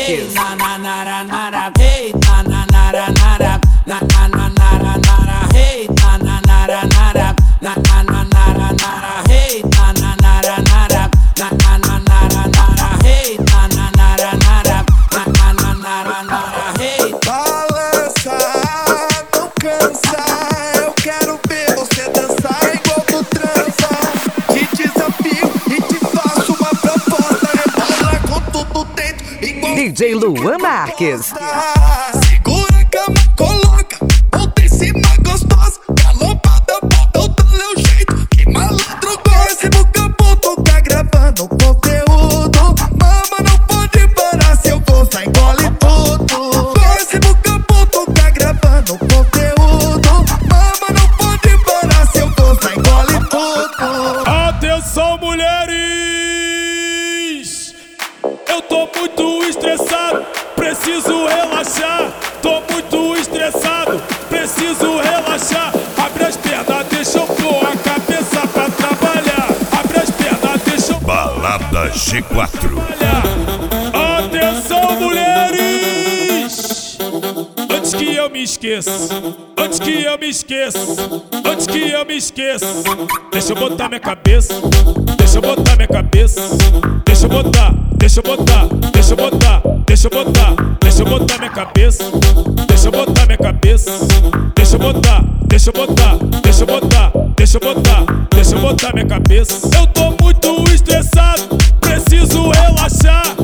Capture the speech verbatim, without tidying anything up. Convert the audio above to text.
Marques. Na na na na na, hey, na na na na na, na na na na na, hey, na na na na na, na na na na na, hey, na na na na na, na na na na na, hey, na na na na na, na na na na, hey. Balança, não cansa, eu quero ver você dançar igual tu transa. Te desafio e te faço uma proposta, rebola com tudo dentro igual D J Luan Marques. segura a cama, coloca, volta em cima gostosa, galopada, bota o teu jeito, que malandro gosta. Boca ponto tá gravando conteúdo, mama não pode parar, se eu gostar engole tudo. Gosta, boca ponto tá gravando conteúdo, mama não pode parar, se eu gostar engole tudo. Atenção, mulheres! Eu tô muito estressado, preciso relaxar. Tô muito estressado, preciso relaxar. Abre as pernas, deixa eu pôr a cabeça pra trabalhar. Abre as pernas, deixa eu Balada G quatro. trabalhar. Atenção, mulheres! Antes que eu me esqueça, antes que eu me esqueça, antes que eu me esqueça, deixa eu botar minha cabeça, deixa eu botar minha cabeça, deixa eu botar, deixa eu botar, deixa eu botar, deixa eu botar, deixa eu botar minha cabeça, deixa eu botar minha cabeça, deixa eu botar, deixa eu botar, deixa eu botar, deixa eu botar, deixa eu botar minha cabeça. Eu tô muito estressado, preciso relaxar.